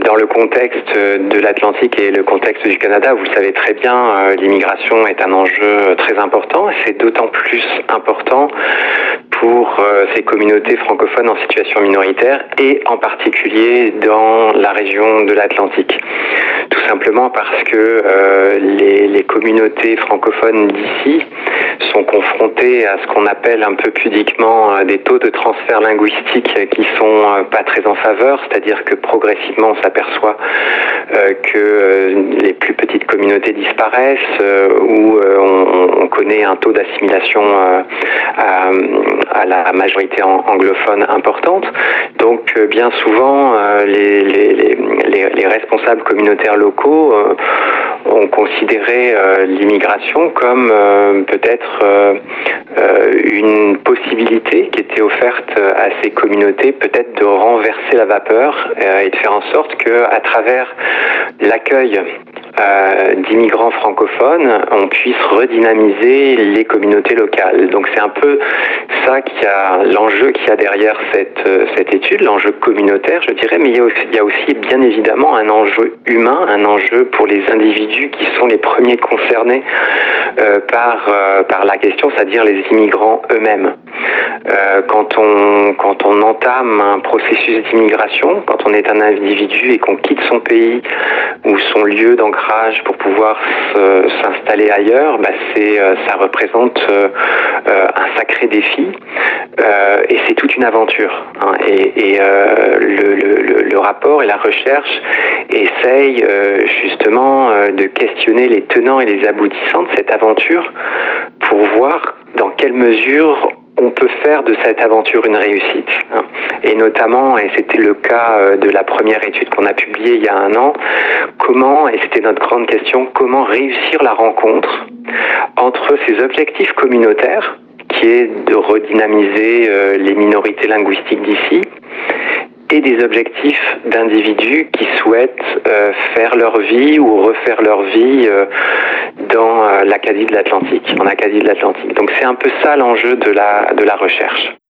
Dans le contexte de l'Atlantique et le contexte du Canada, vous le savez très bien, l'immigration est un enjeu très important. C'est d'autant plus important pour ces communautés francophones en situation minoritaire et en particulier dans la région de l'Atlantique. Tout simplement parce que les communautés francophones d'ici sont confrontées à ce qu'on appelle un peu pudiquement des taux de transfert linguistique qui sont pas très en faveur, c'est-à-dire que progressivement on s'aperçoit que les plus petites communautés disparaissent, où on connaît un taux d'assimilation à la majorité anglophone importante. Donc bien souvent les responsables communautaires locaux ont considéré l'immigration comme peut-être une possibilité qui était offerte à ces communautés, peut-être de renverser la vapeur et de faire en sorte qu'à travers l'accueil d'immigrants francophones, on puisse redynamiser les communautés locales. Donc c'est un peu ça l'enjeu qu'il y a derrière cette étude, l'enjeu communautaire, je dirais, mais il y a aussi bien évidemment un enjeu humain, un enjeu pour les individus qui sont les premiers concernés par la question, c'est-à-dire les immigrants eux-mêmes. Quand on entame un processus d'immigration, quand on est un individu et qu'on quitte son pays ou son lieu d'ancrage pour pouvoir s'installer ailleurs, ça représente un sacré défi et c'est toute une aventure. Hein. Le rapport et la recherche essayent justement de questionner les tenants et les aboutissants de cette aventure pour voir dans quelle mesure on peut faire de cette aventure une réussite. Et notamment, et c'était le cas de la première étude qu'on a publiée il y a 1 an, et c'était notre grande question, comment réussir la rencontre entre ces objectifs communautaires, qui est de redynamiser les minorités linguistiques d'ici, et des objectifs d'individus qui souhaitent faire leur vie ou refaire leur vie dans l'Acadie de l'Atlantique, en Acadie de l'Atlantique. Donc c'est un peu ça l'enjeu de la recherche.